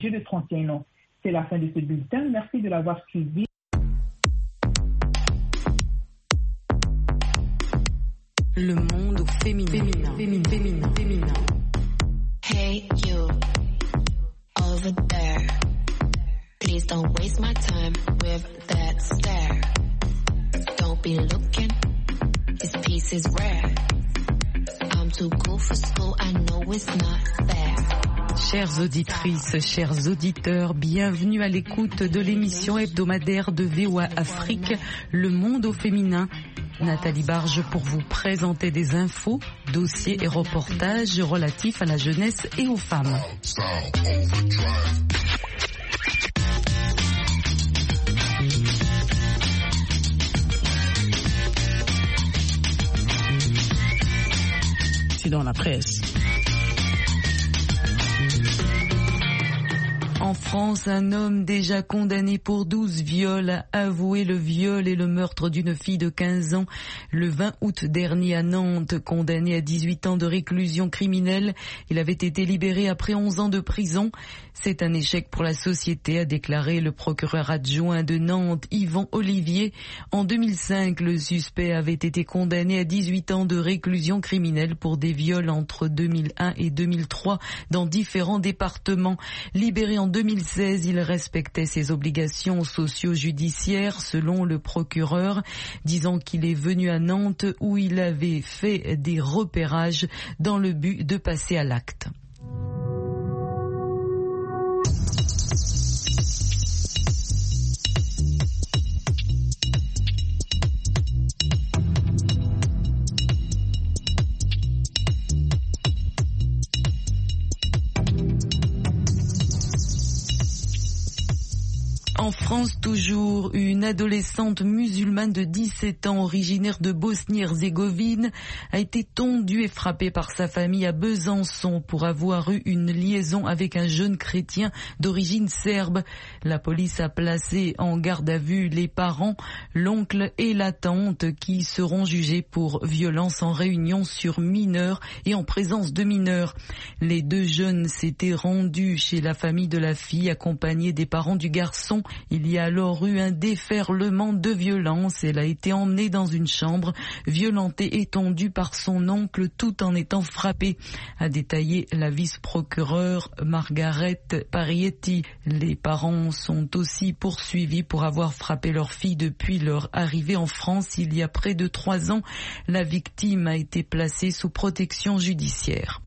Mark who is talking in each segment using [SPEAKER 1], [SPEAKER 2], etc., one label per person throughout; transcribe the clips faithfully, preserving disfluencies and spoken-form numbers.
[SPEAKER 1] de trente et un ans. C'est la fin de ce bulletin. Merci de l'avoir suivi.
[SPEAKER 2] Le monde féminin. Féminin. Féminin. Féminin. Féminin.
[SPEAKER 3] Hey you, over there. Please don't waste my time with that stare. Don't be looking, this piece is rare. I'm too cool for school, I know it's not fair.
[SPEAKER 2] Chères auditrices, chers auditeurs, bienvenue à l'écoute de l'émission hebdomadaire de V O A Afrique, Le Monde au féminin. Nathalie Barge pour vous présenter des infos, dossiers et reportages relatifs à la jeunesse et aux femmes.
[SPEAKER 4] C'est dans la presse.
[SPEAKER 2] En France, un homme déjà condamné pour douze viols a avoué le viol et le meurtre d'une fille de quinze ans le vingt août dernier à Nantes. Condamné à dix-huit ans de réclusion criminelle, il avait été libéré après onze ans de prison. C'est un échec pour la société, a déclaré le procureur adjoint de Nantes, Yvan Olivier. En deux mille cinq, le suspect avait été condamné à dix-huit ans de réclusion criminelle pour des viols entre deux mille un et deux mille trois dans différents départements. Libéré en deux mille seize, il respectait ses obligations socio-judiciaires selon le procureur, disant qu'il est venu à Nantes où il avait fait des repérages dans le but de passer à l'acte. En France, toujours, une adolescente musulmane de dix-sept ans, originaire de Bosnie-Herzégovine, a été tondue et frappée par sa famille à Besançon pour avoir eu une liaison avec un jeune chrétien d'origine serbe. La police a placé en garde à vue les parents, l'oncle et la tante qui seront jugés pour violence en réunion sur mineurs et en présence de mineurs. Les deux jeunes s'étaient rendus chez la famille de la fille accompagnés des parents du garçon. Il y a alors eu un déferlement de violence. Elle a été emmenée dans une chambre, violentée et tondue par son oncle tout en étant frappée, a détaillé la vice-procureure Margaret Parietti. Les parents sont aussi poursuivis pour avoir frappé leur fille depuis leur arrivée en France il y a près de trois ans. La victime a été placée sous protection judiciaire.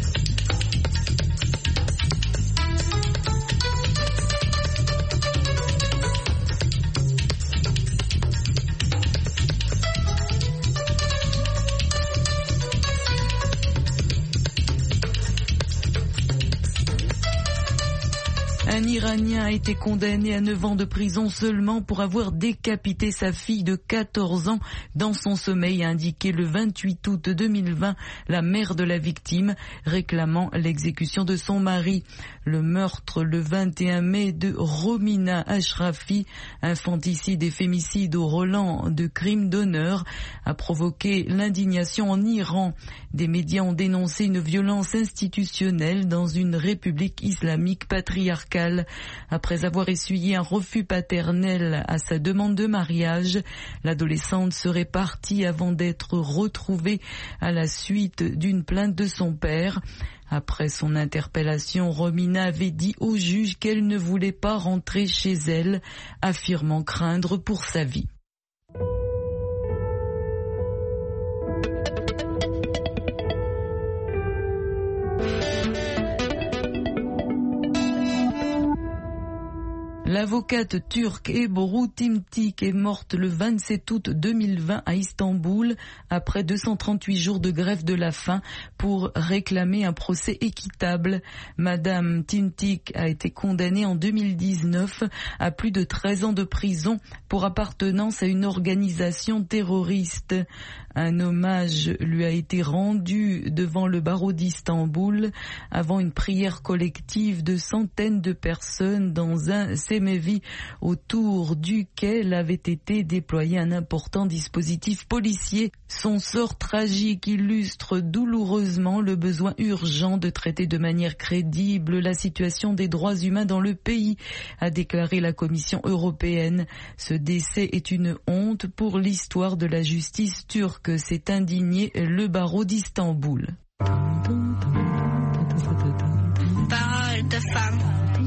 [SPEAKER 2] Un Iranien a été condamné à neuf ans de prison seulement pour avoir décapité sa fille de quatorze ans dans son sommeil, a indiqué le vingt-huit août deux mille vingt la mère de la victime, réclamant l'exécution de son mari. Le meurtre le vingt et un mai de Romina Ashrafi, infanticide et fémicide au Roland de crime d'honneur, a provoqué l'indignation en Iran. Des médias ont dénoncé une violence institutionnelle dans une république islamique patriarcale. Après avoir essuyé un refus paternel à sa demande de mariage, l'adolescente serait partie avant d'être retrouvée à la suite d'une plainte de son père. Après son interpellation, Romina avait dit au juge qu'elle ne voulait pas rentrer chez elle, affirmant craindre pour sa vie. L'avocate turque Ebru Timtik est morte le vingt-sept août deux mille vingt à Istanbul après deux cent trente-huit jours de grève de la faim pour réclamer un procès équitable. Madame Timtik a été condamnée en deux mille dix-neuf à plus de treize ans de prison pour appartenance à une organisation terroriste. Un hommage lui a été rendu devant le barreau d'Istanbul avant une prière collective de centaines de personnes dans un cemevi autour duquel avait été déployé un important dispositif policier. Son sort tragique illustre douloureusement le besoin urgent de traiter de manière crédible la situation des droits humains dans le pays, a déclaré la Commission européenne. Ce décès est une honte pour l'histoire de la justice turque, s'est indigné le barreau d'Istanbul.
[SPEAKER 3] Parole de femme.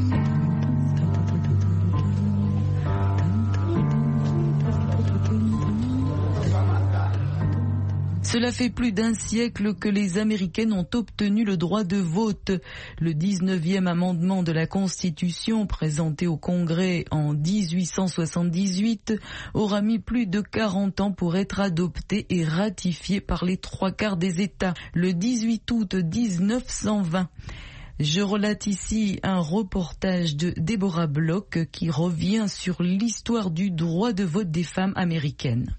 [SPEAKER 2] Cela fait plus d'un siècle que les Américaines ont obtenu le droit de vote. Le dix-neuvième amendement de la Constitution, présenté au Congrès en dix-huit cent soixante-dix-huit, aura mis plus de quarante ans pour être adopté et ratifié par les trois quarts des États, le dix-huit août mille neuf cent vingt. Je relate ici un reportage de Deborah Bloch qui revient sur l'histoire du droit de vote des femmes américaines.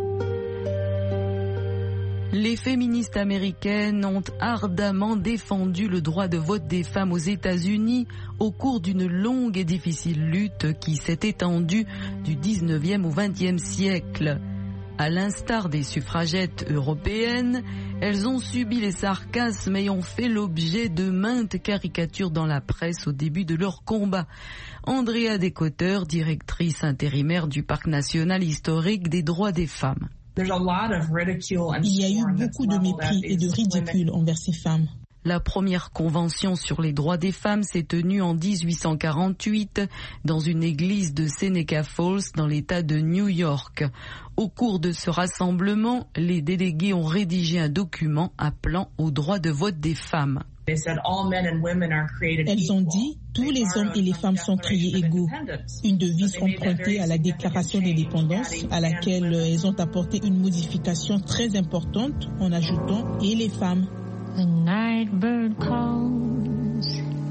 [SPEAKER 2] Les féministes américaines ont ardemment défendu le droit de vote des femmes aux États-Unis au cours d'une longue et difficile lutte qui s'est étendue du dix-neuvième au vingtième siècle. À l'instar des suffragettes européennes, elles ont subi les sarcasmes et ont fait l'objet de maintes caricatures dans la presse au début de leur combat. Andrea Decotter, directrice intérimaire du Parc national historique des droits des femmes.
[SPEAKER 4] Il y a eu beaucoup de mépris et de ridicule envers ces femmes.
[SPEAKER 2] La première convention sur les droits des femmes s'est tenue en dix-huit cent quarante-huit dans une église de Seneca Falls dans l'État de New York. Au cours de ce rassemblement, les délégués ont rédigé un document appelant au droit de vote des femmes.
[SPEAKER 4] Elles ont dit « Tous les hommes et les femmes sont créés égaux », une devise empruntée à la déclaration d'indépendance à laquelle elles ont apporté une modification très importante en ajoutant « et les femmes ».
[SPEAKER 5] The night bird calls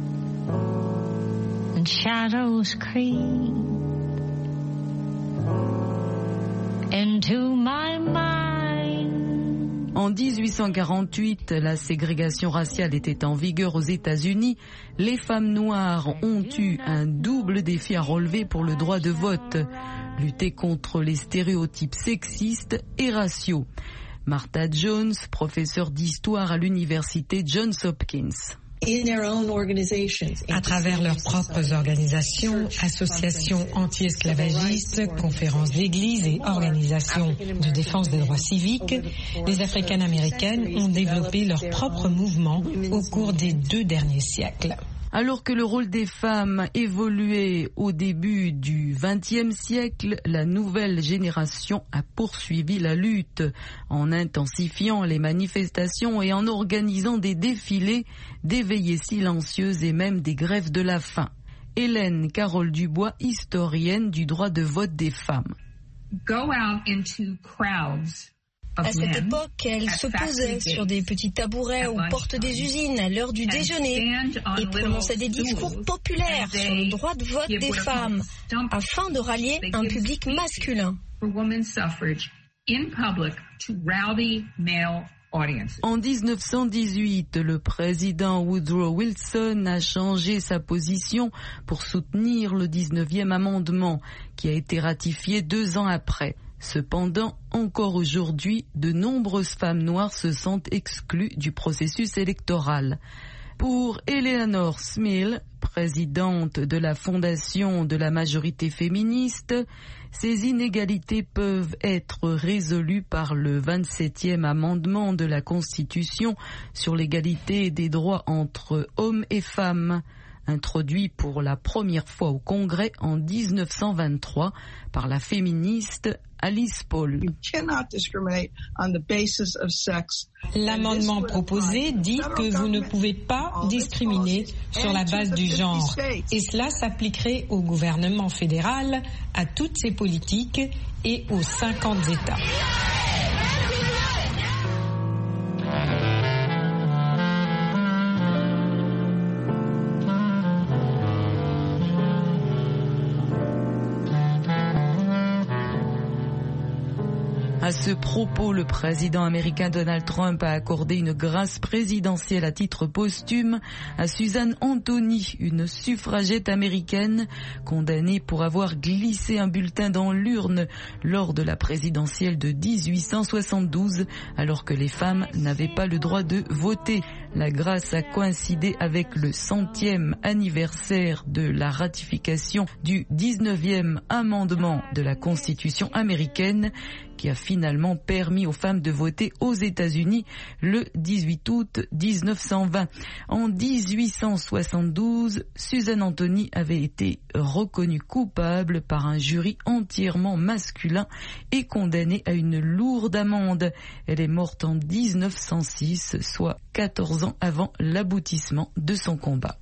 [SPEAKER 5] and shadows creep into my mind.
[SPEAKER 2] En dix-huit cent quarante-huit, la ségrégation raciale était en vigueur aux États-Unis. Les femmes noires ont eu un double défi à relever pour le droit de vote, lutter contre les stéréotypes sexistes et raciaux. Martha Jones, professeure d'histoire à l'université Johns Hopkins.
[SPEAKER 6] À travers leurs propres organisations, associations anti-esclavagistes, conférences d'église et organisations de défense des droits civiques, les Africaines-Américaines ont développé leur propre mouvement au cours des deux derniers siècles.
[SPEAKER 2] Alors que le rôle des femmes évoluait au début du vingtième siècle, la nouvelle génération a poursuivi la lutte en intensifiant les manifestations et en organisant des défilés, des veillées silencieuses et même des grèves de la faim. Hélène Carole Dubois, historienne du droit de vote des femmes.
[SPEAKER 7] Go out into crowds.
[SPEAKER 8] À cette époque, elles se posaient sur des petits tabourets aux portes des usines à l'heure du déjeuner et prononçaient des discours populaires sur le droit de vote des femmes afin de rallier un public masculin.
[SPEAKER 2] En dix-neuf cent dix-huit, le président Woodrow Wilson a changé sa position pour soutenir le dix-neuvième amendement qui a été ratifié deux ans après. Cependant, encore aujourd'hui, de nombreuses femmes noires se sentent exclues du processus électoral. Pour Eleanor Smith, présidente de la Fondation de la majorité féministe, ces inégalités peuvent être résolues par le vingt-septième amendement de la Constitution sur l'égalité des droits entre hommes et femmes, introduit pour la première fois au Congrès en dix-neuf cent vingt-trois par la féministe Alice Paul.
[SPEAKER 6] L'amendement proposé dit que vous ne pouvez pas discriminer sur la base du genre. Et cela s'appliquerait au gouvernement fédéral, à toutes ses politiques et aux cinquante États.
[SPEAKER 2] À ce propos, le président américain Donald Trump a accordé une grâce présidentielle à titre posthume à Susan Anthony, une suffragette américaine condamnée pour avoir glissé un bulletin dans l'urne lors de la présidentielle de dix-huit cent soixante-douze, alors que les femmes n'avaient pas le droit de voter. La grâce a coïncidé avec le centième anniversaire de la ratification du dix-neuvième amendement de la Constitution américaine qui a finalement permis aux femmes de voter aux États-Unis le dix-huit août mille neuf cent vingt. En dix-huit cent soixante-douze, Susan Anthony avait été reconnue coupable par un jury entièrement masculin et condamnée à une lourde amende. Elle est morte en mille neuf cent six, soit quatorze ans avant l'aboutissement de son combat.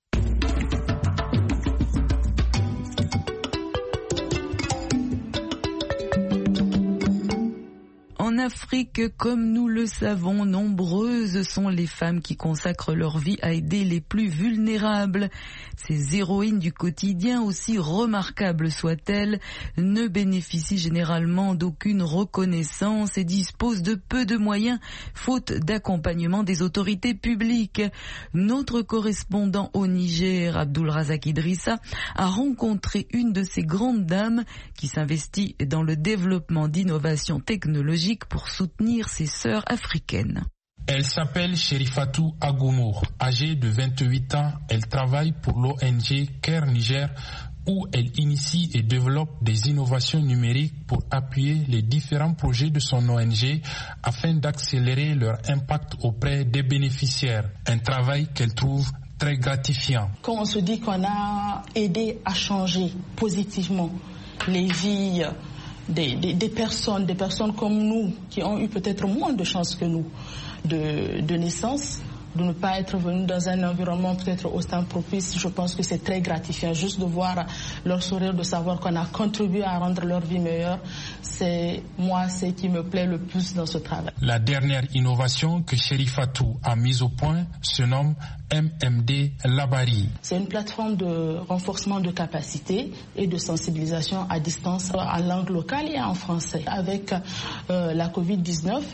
[SPEAKER 2] En Afrique, comme nous le savons, nombreuses sont les femmes qui consacrent leur vie à aider les plus vulnérables. Ces héroïnes du quotidien, aussi remarquables soient-elles, ne bénéficient généralement d'aucune reconnaissance et disposent de peu de moyens, faute d'accompagnement des autorités publiques. Notre correspondant au Niger, Abdulrazak Idrissa, a rencontré une de ces grandes dames qui s'investit dans le développement d'innovations technologiques pour soutenir ses sœurs africaines.
[SPEAKER 9] Elle s'appelle Cherifatou Agoumour. Âgée de vingt-huit ans, elle travaille pour l'O N G Care Niger où elle initie et développe des innovations numériques pour appuyer les différents projets de son O N G afin d'accélérer leur impact auprès des bénéficiaires. Un travail qu'elle trouve très gratifiant.
[SPEAKER 10] Quand on se dit qu'on a aidé à changer positivement les vies Des, des, des personnes, des personnes comme nous, qui ont eu peut-être moins de chance que nous de, de naissance, de ne pas être venus dans un environnement peut-être autant propice, je pense que c'est très gratifiant. Juste de voir leur sourire, de savoir qu'on a contribué à rendre leur vie meilleure, c'est moi, c'est ce qui me plaît le plus dans ce travail.
[SPEAKER 9] La dernière innovation que Cherifatou a mise au point se nomme M M D Labari.
[SPEAKER 10] C'est une plateforme de renforcement de capacité et de sensibilisation à distance en langue locale et en français. Avec euh, la covid dix-neuf,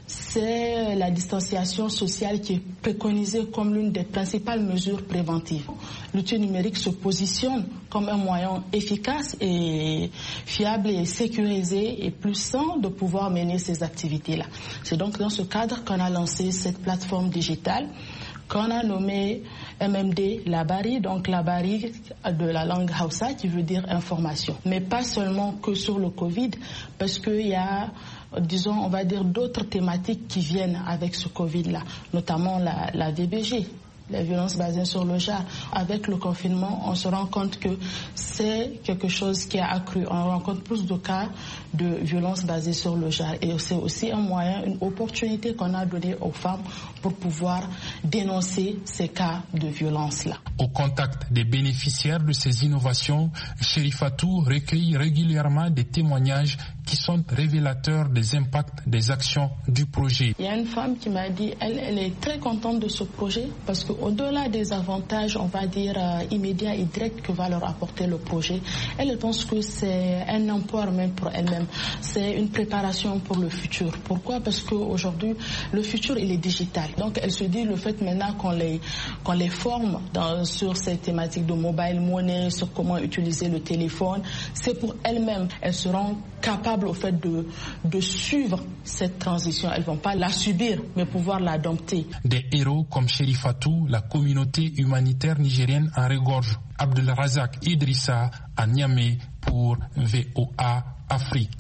[SPEAKER 10] c'est la distanciation sociale qui est préconisée comme l'une des principales mesures préventives. L'outil numérique se positionne comme un moyen efficace et fiable et sécurisé et plus sain de pouvoir mener ces activités-là. C'est donc dans ce cadre qu'on a lancé cette plateforme digitale qu'on a nommée M M D Labari, donc Labari de la langue Hausa qui veut dire information. Mais pas seulement que sur le Covid, parce qu'il y a, disons, on va dire d'autres thématiques qui viennent avec ce Covid-là, notamment la, la V B G, les violences basées sur le genre. Avec le confinement, on se rend compte que c'est quelque chose qui a accru. On rencontre plus de cas de violences basées sur le genre. Et c'est aussi un moyen, une opportunité qu'on a donnée aux femmes pour pouvoir dénoncer ces cas de violence-là.
[SPEAKER 9] Au contact des bénéficiaires de ces innovations, Cherifatou recueille régulièrement des témoignages qui sont révélateurs des impacts des actions du projet.
[SPEAKER 10] Il y a une femme qui m'a dit, elle, elle est très contente de ce projet parce qu'au-delà des avantages, on va dire, euh, immédiats et directs que va leur apporter le projet, elle, elle pense que c'est un emploi même pour elle-même. C'est une préparation pour le futur. Pourquoi? Parce qu'aujourd'hui, le futur, il est digital. Donc, elle se dit, le fait maintenant qu'on les, qu'on les forme dans, sur ces thématiques de mobile money, sur comment utiliser le téléphone, c'est pour elles-mêmes. Elles seront capables au fait de, de suivre cette transition. Elles ne vont pas la subir, mais pouvoir l'adopter.
[SPEAKER 9] Des héros comme Cherifatou, la communauté humanitaire nigérienne en regorge. Abdulrazak Idrissa à Niamey pour V O A Afrique.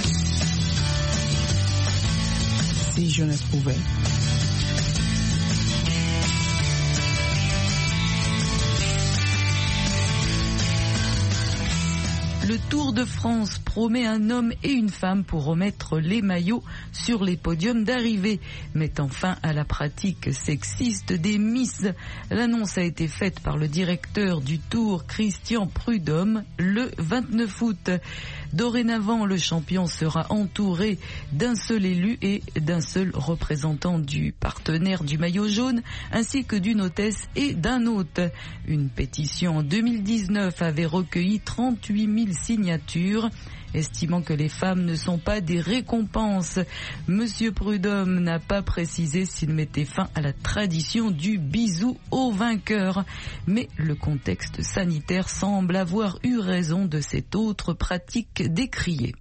[SPEAKER 11] Si jeunesse pouvait.
[SPEAKER 2] Le Tour de France promet un homme et une femme pour remettre les maillots sur les podiums d'arrivée, mettant fin à la pratique sexiste des Miss. L'annonce a été faite par le directeur du Tour, Christian Prudhomme, le vingt-neuf août. Dorénavant, le champion sera entouré d'un seul élu et d'un seul représentant du partenaire du maillot jaune, ainsi que d'une hôtesse et d'un hôte. Une pétition en deux mille dix-neuf avait recueilli trente-huit mille signatures estimant que les femmes ne sont pas des récompenses. Monsieur Prudhomme n'a pas précisé s'il mettait fin à la tradition du bisou au vainqueur. Mais le contexte sanitaire semble avoir eu raison de cette autre pratique décriée.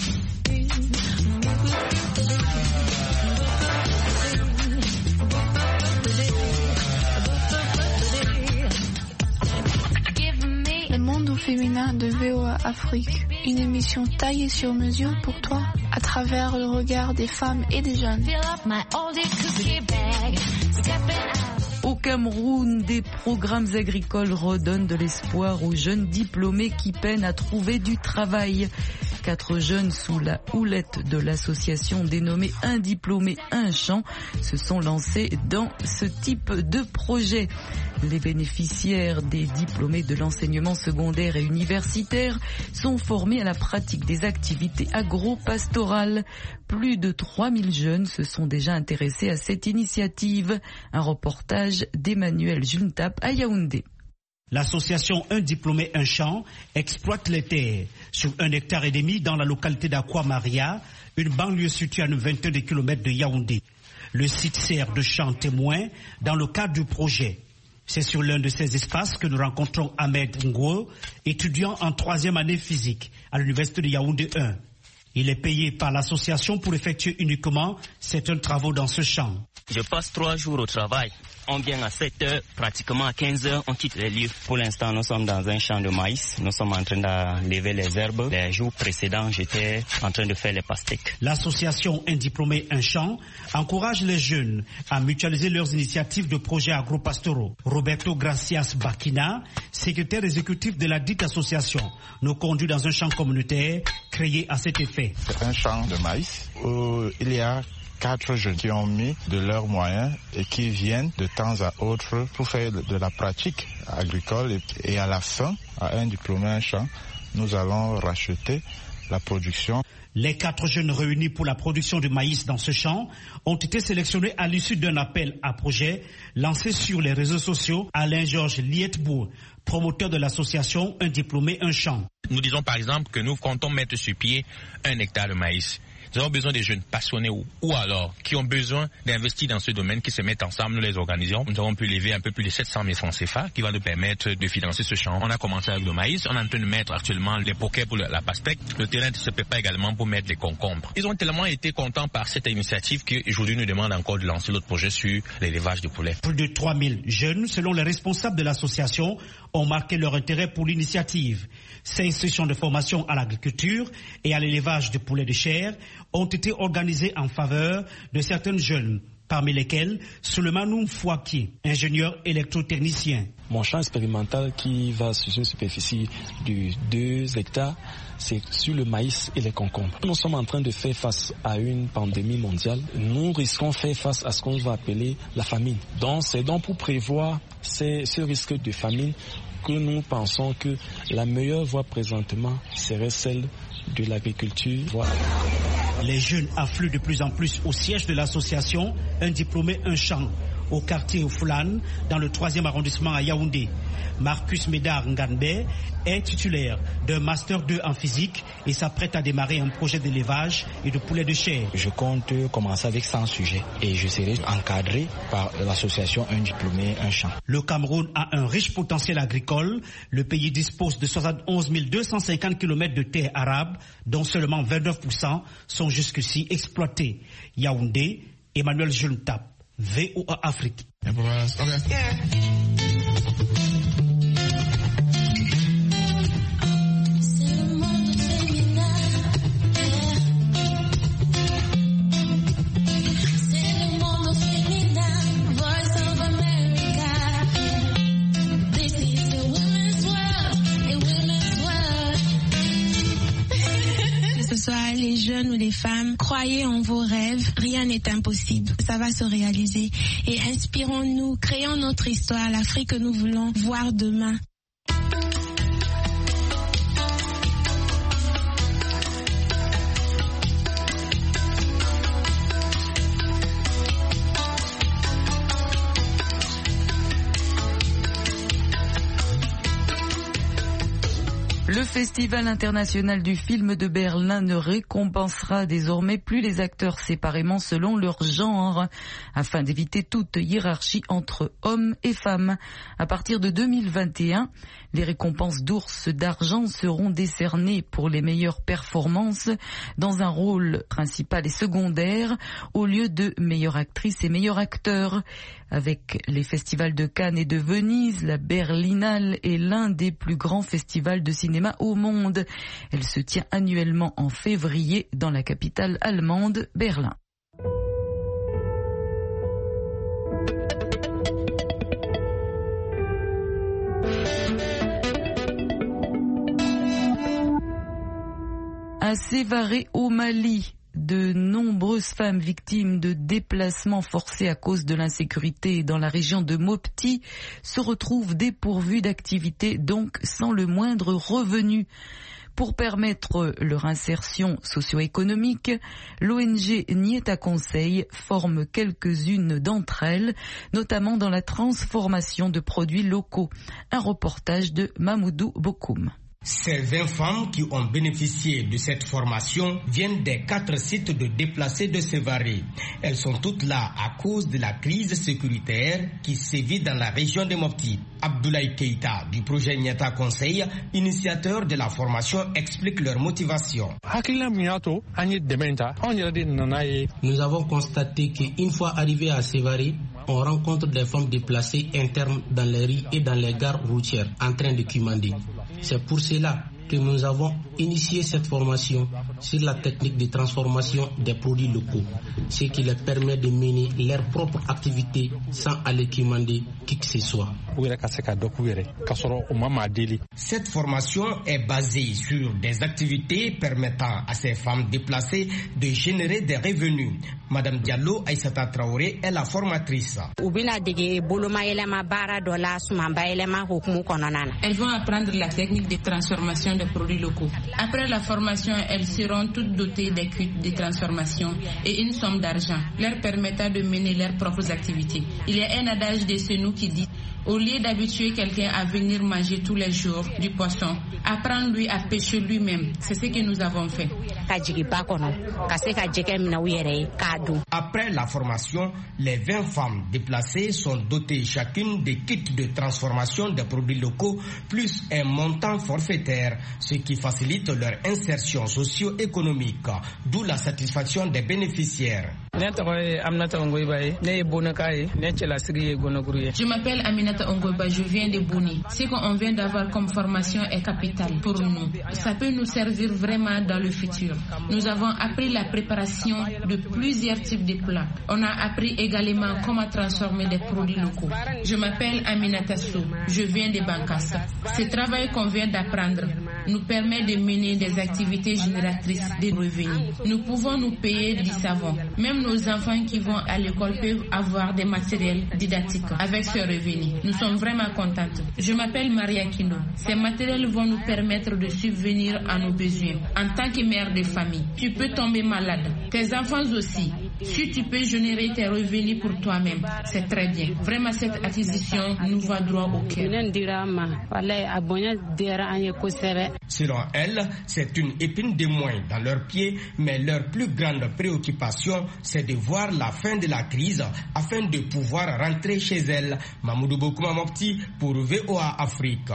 [SPEAKER 12] Le monde au féminin de V O A Afrique, une émission taillée sur mesure pour toi à travers le regard des femmes et des jeunes.
[SPEAKER 2] Au Cameroun, des programmes agricoles redonnent de l'espoir aux jeunes diplômés qui peinent à trouver du travail. Quatre jeunes sous la houlette de l'association dénommée Un diplômé, un champ se sont lancés dans ce type de projet. Les bénéficiaires des diplômés de l'enseignement secondaire et universitaire sont formés à la pratique des activités agro-pastorales. Plus de trois mille jeunes se sont déjà intéressés à cette initiative. Un reportage d'Emmanuel Juntap à Yaoundé.
[SPEAKER 13] L'association Un diplômé, un champ exploite les terres sur un hectare et demi dans la localité d'Aqua-Maria, une banlieue située à une vingtaine de kilomètres de Yaoundé. Le site sert de champ témoin dans le cadre du projet. C'est sur l'un de ces espaces que nous rencontrons Ahmed Ngo, étudiant en troisième année physique à l'université de Yaoundé un. Il est payé par l'association pour effectuer uniquement certains travaux dans ce champ.
[SPEAKER 14] Je passe trois jours au travail. On vient à sept heures, pratiquement à quinze heures, on quitte les lieux. Pour l'instant, nous sommes dans un champ de maïs. Nous sommes en train d'enlever les herbes. Les jours précédents, j'étais en train de faire les pastèques.
[SPEAKER 13] L'association Un diplômé, un champ encourage les jeunes à mutualiser leurs initiatives de projets agro-pastoraux. Roberto Gracias Bakina, secrétaire exécutif de la dite association, nous conduit dans un champ communautaire créé à cet effet.
[SPEAKER 15] C'est un champ de maïs où il y a quatre jeunes qui ont mis de leurs moyens et qui viennent de temps à autre pour faire de la pratique agricole. Et à la fin, à un diplômé, un champ, nous allons racheter la production.
[SPEAKER 13] Les quatre jeunes réunis pour la production de maïs dans ce champ ont été sélectionnés à l'issue d'un appel à projet lancé sur les réseaux sociaux. Alain-Georges Lietbourg, promoteur de l'association Un diplômé, un champ.
[SPEAKER 16] Nous disons par exemple que nous comptons mettre sur pied un hectare de maïs. Nous avons besoin des jeunes passionnés ou, ou alors qui ont besoin d'investir dans ce domaine, qui se mettent ensemble, nous les organisons. Nous avons pu lever un peu plus de sept cent mille francs C F A qui va nous permettre de financer ce champ. On a commencé avec le maïs, on est en train de mettre actuellement les poquets pour la pastèque. Le terrain se prépare également pour mettre les concombres. Ils ont tellement été contents par cette initiative qu'aujourd'hui nous demandent encore de lancer l'autre projet sur l'élevage de poulets.
[SPEAKER 13] Plus de trois mille jeunes, selon les responsables de l'association, ont marqué leur intérêt pour l'initiative. Cinq sessions de formation à l'agriculture et à l'élevage de poulets de chair ont été organisées en faveur de certains jeunes, parmi lesquels Souleymane Fouaki, ingénieur électrotechnicien.
[SPEAKER 17] Mon champ expérimental qui va sur une superficie de deux hectares, c'est sur le maïs et les concombres. Nous sommes en train de faire face à une pandémie mondiale. Nous risquons de faire face à ce qu'on va appeler la famine. Donc c'est donc pour prévoir ces, ce risque de famine que nous pensons que la meilleure voie présentement serait celle de l'agriculture. Voilà.
[SPEAKER 13] Les jeunes affluent de plus en plus au siège de l'association Un diplômé, un champ, au quartier Oufoulan, dans le troisième arrondissement à Yaoundé. Marcus Médard Nganbe est titulaire d'un Master deux en physique et s'apprête à démarrer un projet d'élevage et de poulets de chair.
[SPEAKER 18] Je compte commencer avec cent sujets et je serai encadré par l'association Un diplômé, un champ.
[SPEAKER 13] Le Cameroun a un riche potentiel agricole. Le pays dispose de soixante et onze mille deux cent cinquante kilomètres de terres arables, dont seulement vingt-neuf pour cent sont jusqu'ici exploités. Yaoundé, Emmanuel Juntap, V O A Afrique.
[SPEAKER 19] Les jeunes ou les femmes, croyez en vos rêves, rien n'est impossible, ça va se réaliser. Et inspirons-nous, créons notre histoire, l'Afrique que nous voulons voir demain.
[SPEAKER 2] Le Festival international du film de Berlin ne récompensera désormais plus les acteurs séparément selon leur genre, afin d'éviter toute hiérarchie entre hommes et femmes. À partir de deux mille vingt et un, les récompenses d'ours d'argent seront décernées pour les meilleures performances dans un rôle principal et secondaire, au lieu de meilleure actrice et meilleur acteur. Avec les festivals de Cannes et de Venise, la Berlinale est l'un des plus grands festivals de cinéma au monde. Elle se tient annuellement en février dans la capitale allemande, Berlin. À Sévaré au Mali, de nombreuses femmes victimes de déplacements forcés à cause de l'insécurité dans la région de Mopti se retrouvent dépourvues d'activité, donc sans le moindre revenu. Pour permettre leur insertion socio-économique, l'O N G Nieta Conseil forme quelques-unes d'entre elles, notamment dans la transformation de produits locaux. Un reportage de Mamoudou Bokoum.
[SPEAKER 20] Ces vingt femmes qui ont bénéficié de cette formation viennent des quatre sites de déplacés de Sévaré. Elles sont toutes là à cause de la crise sécuritaire qui sévit dans la région de Mopti. Abdoulaye Keïta du projet Nieta Conseil, initiateur de la formation, explique leur motivation.
[SPEAKER 21] Nous avons constaté qu'une fois arrivés à Sévaré, on rencontre des femmes déplacées internes dans les rues et dans les gares routières en train de quémander. C'est pour cela que nous avons initié cette formation sur la technique de transformation des produits locaux, ce qui leur permet de mener leur propre activité sans aller quémander qui que ce soit.
[SPEAKER 20] Cette formation est basée sur des activités permettant à ces femmes déplacées de générer des revenus. Madame Diallo Aïssata Traoré est la formatrice.
[SPEAKER 22] Elles vont apprendre la technique de transformation des produits locaux. Après la formation, elles seront toutes dotées des kits de transformation et une somme d'argent leur permettant de mener leurs propres activités. Il y a un adage de chez nous qui dit: au lieu d'habituer quelqu'un à venir manger tous les jours du poisson, apprendre-lui à pêcher lui-même. C'est ce que nous avons fait.
[SPEAKER 20] Après la formation, les vingt femmes déplacées sont dotées chacune des kits de transformation des produits locaux plus un montant forfaitaire, ce qui facilite leur insertion socio-économique, d'où la satisfaction des bénéficiaires.
[SPEAKER 22] Je m'appelle Aminata Ongoyba, je viens de Bouni. Ce qu'on vient d'avoir comme formation est capital pour nous. Ça peut nous servir vraiment dans le futur. Nous avons appris la préparation de plusieurs types de plats. On a appris également comment transformer des produits locaux. Je m'appelle Aminata Sou, je viens de Bankassa. Ce travail qu'on vient d'apprendre nous permet de mener des activités génératrices de revenus. Nous pouvons nous payer du savon. Même nos enfants qui vont à l'école peuvent avoir des matériels didactiques avec ce revenu. Nous sommes vraiment contentes. Je m'appelle Maria Kino. Ces matériels vont nous permettre de subvenir à nos besoins. En tant que mère de famille, tu peux tomber malade. Tes enfants aussi. Si tu peux générer tes revenus pour toi-même, c'est très bien. Vraiment, cette acquisition nous va droit au cœur.
[SPEAKER 20] Selon elle, c'est une épine de moins dans leurs pieds, mais leur plus grande préoccupation, c'est de voir la fin de la crise afin de pouvoir rentrer chez elles. Mamoudou Bokouma Mopti pour V O A Afrique.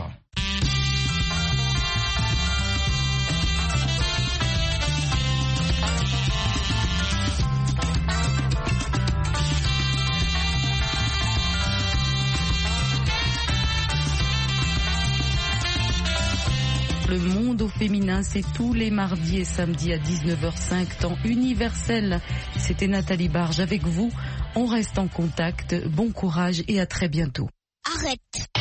[SPEAKER 2] Le monde au féminin, c'est tous les mardis et samedis à dix-neuf heures cinq, temps universel. C'était Nathalie Barge avec vous. On reste en contact. Bon courage et à très bientôt.
[SPEAKER 23] Arrête.